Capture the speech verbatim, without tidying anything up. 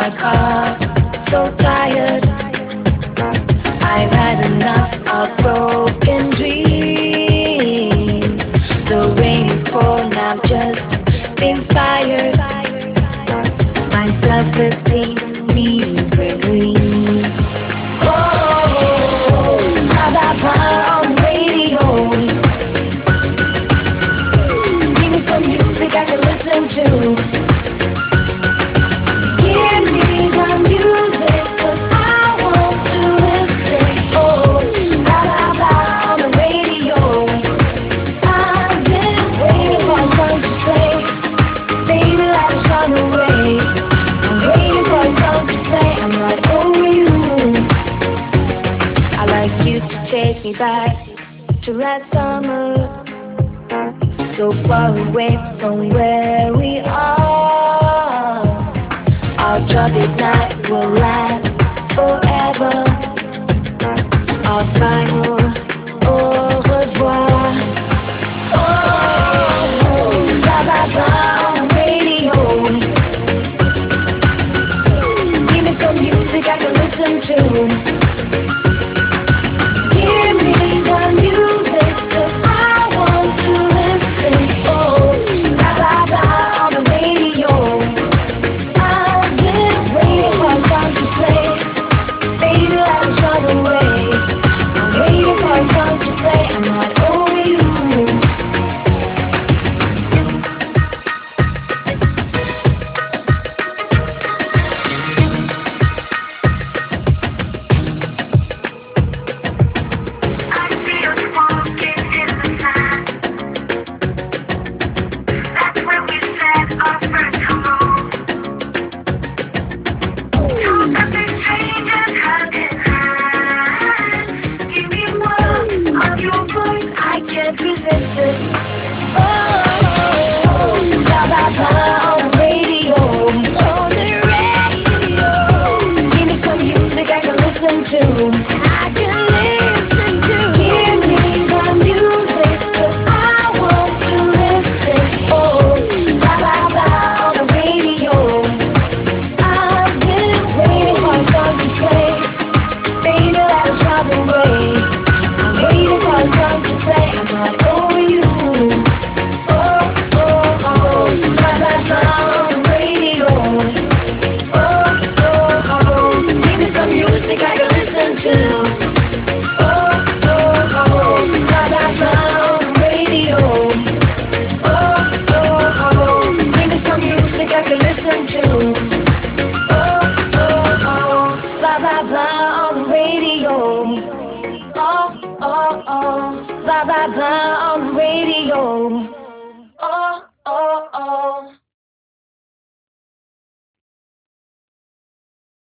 my car, so tired. I've had enough of broken dreams. The rain is pouring, I've just been fired. My self-esteem needs green. Oh, blah blah blah on the radio. Give me some music I can listen to. Give me some music, 'cause I want to listen. Oh, blah blah blah on the radio. I've been waiting for a song to play. Baby, let us run away. I'm waiting for a song to play. I'm not over you. I like you to take me back to last summer, so far away from where we are. Our troubled night will last forever. Our final au revoir. Oh, blah blah blah on the radio. Give me some music I can listen to. Give me some music, 'cause I want to listen. Oh, blah blah blah on the radio. I've been waiting for a song to play. Baby, let us run away. I'm waiting for a song to play. I'm not over you. I see us walking in the sand. That's when we said our first hello. Two something strangers hand in hand. Give me more of your voice, I can't resist it. Oh, blah blah blah on the radio. On the radio. Give me some music I can listen to. I can listen to. Give me some music, 'cause I want to listen. Oh, blah blah blah on the radio. I've been waiting for a song to play. Baby, let us run away. I'm waiting for a song to play. I'm not over you. Oh, oh, oh, blah blah blah on the radio. Oh, oh, oh, give me some music I can listen to. Oh, oh, oh, blah blah blah on the radio. Oh, oh, oh, give me some music I can listen to. Oh, oh, oh, blah blah blah on the radio. Oh, oh, oh, blah blah blah on the radio. Oh, oh, oh.